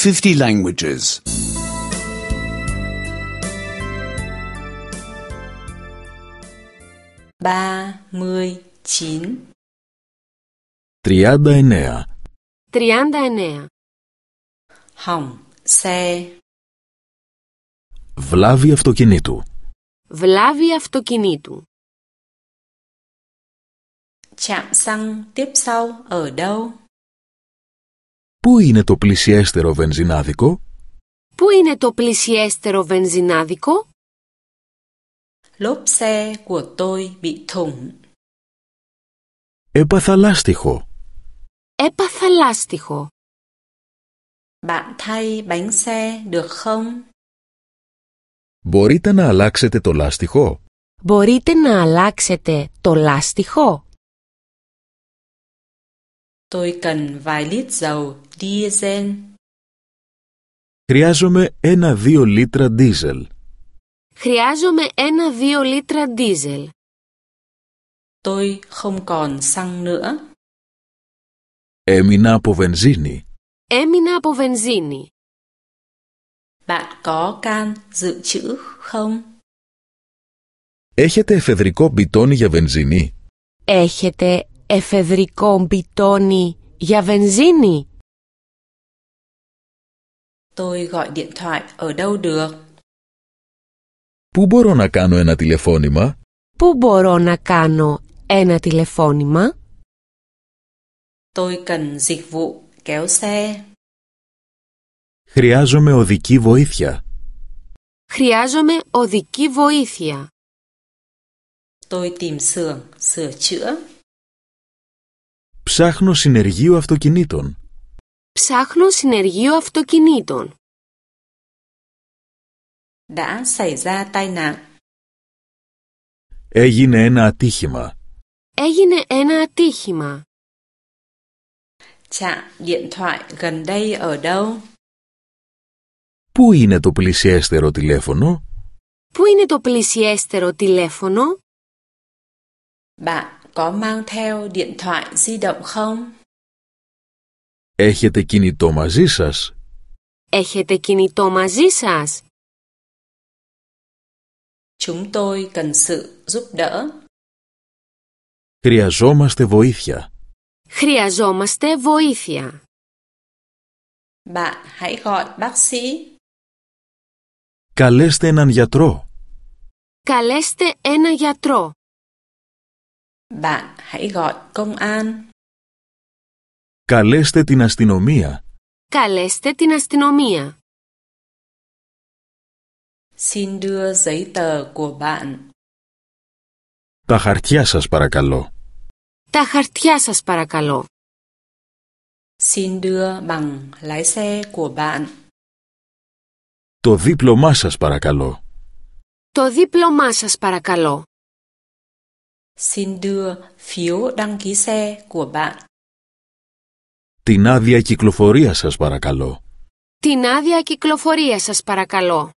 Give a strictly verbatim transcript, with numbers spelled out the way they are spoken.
fifty languages. ba mươi chín. τριάντα εννέα. τριάντα εννέα. Hỏng xe. Βλάβη αυτοκινήτου. Βλάβη αυτοκινήτου. Trạm xăng tiếp sau ở đâu? Πού είναι το πλησιέστερο βενζινάδικο? Πού είναι το πλησιέστερο βενζινάδικο? Lốp xe của tôi bị thủng. Έπαθα λάστιχο. Έπαθα λάστιχο. Bạn thay bánh xe được không? Μπορείτε να αλλάξετε το λάστιχο? Μπορείτε να αλλάξετε το λάστιχο? Tôi cần vài lít dầu diesel. Χρειάζομαι ένα-δύο λίτρα ντίζελ. Χρειάζομαι ένα-δύο λίτρα ντίζελ. Tôi không còn xăng nữa. Έμεινα από βενζίνη. Έμεινα από βενζίνη. Bạn có can dự trữ không? Έχετε εφεδρικό μπιτόνι για βενζίνη? Έχετε εφεδρικό μπιτόνι για βενζίνη? Tôi gọi điện thoại ở đâu được? Πού μπορώ να κάνω ένα τηλεφώνημα? Πού μπορώ να κάνω ένα τηλεφώνημα? Tôi cần dịch vụ kéo xe. Χρειάζομαι οδική βοήθεια. Χρειάζομαι οδική βοήθεια. Tôi tìm xưởng sửa chữa. Ψάχνω συνεργείο αυτοκινήτων. Ψάχνω συνεργείο αυτοκινήτων. Đã xảy ra tai nạn. Έγινε ένα ατύχημα. Έγινε ένα ατύχημα. Trạm điện thoại gần đây ở đâu? Πού είναι το πλησιέστερο τηλέφωνο? Πού είναι το πλησιέστερο τηλέφωνο? Bạn có mang theo điện thoại di động không? Έχετε κινητό μαζί σας? Έχετε κινητό μαζί σας? Chúng tôi cần sự giúp đỡ. Χρειαζόμαστε βοήθεια. Χρειαζόμαστε βοήθεια. Bạn hãy gọi bác sĩ. Καλέστε έναν γιατρό. Καλέστε ένα γιατρό. Bạn hãy gọi công an. Καλέστε την αστυνομία. Καλέστε την αστυνομία. Xin đưa giấy tờ của bạn. Τα χαρτιά σας παρακαλώ. Τα χαρτιά σας παρακαλώ. Xin đưa bằng lái xe của bạn. Το δίπλωμά σας παρακαλώ. Το δίπλωμά σας παρακαλώ. Xin đưa phiếu đăng ký xe của bạn. Την άδεια κυκλοφορία σας παρακαλώ. Την άδεια κυκλοφορία σας παρακαλώ.